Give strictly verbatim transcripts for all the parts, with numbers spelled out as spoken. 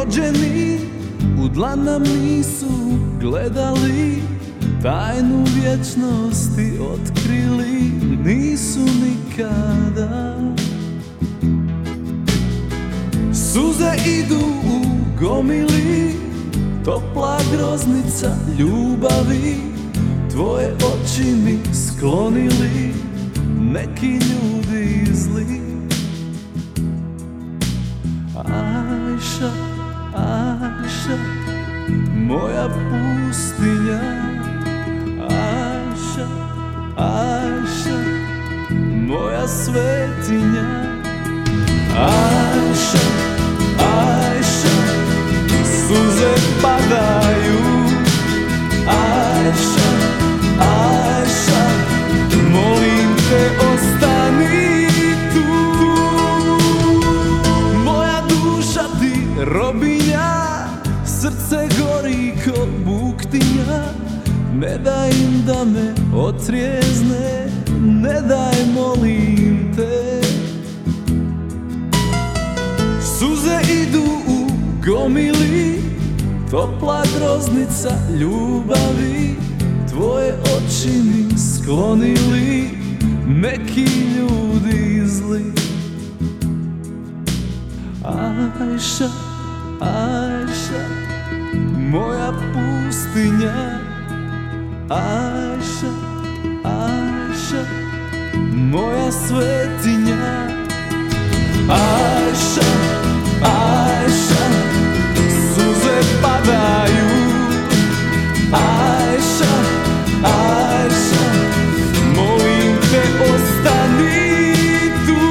rođeni u dlan nam nisu gledali, tajnu vječnosti otkrili nisu nikada. Suze idu u gomili, topla groznica ljubavi, tvoje oči mi sklonili neki ljudi zli. Ajša, Ajša, moja pustinja, Ajša, Ajša, moja svetinja. Ajša, Ajša, suze padaju, Ajša, Ajša, molim te ostani tu. Moja duša ti robinja, srce gori ko buktinja, ne daj im da me otrijezne, ne daj molim te. Suze idu u gomili, topla groznica ljubavi, tvoje oči mi sklonili neki ljudi zli. Ajša, Ajša, moja pustinja, Ajša, Ajša, moja svetinja. Ajša, Ajša, suze padaju, Ajša, Ajša, molim te ostani tu.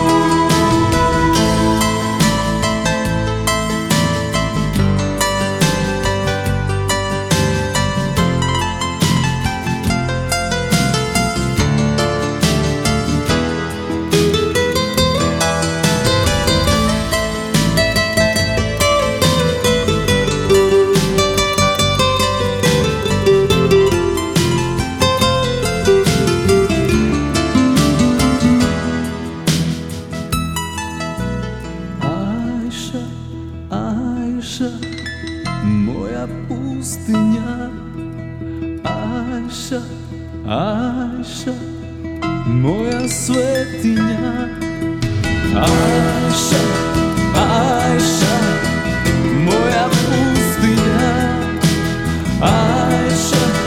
Ajša, moja pustinja, Ajša, Ajša, moja svetinja. Ajša, Ajša, moja pustinja, Ajša,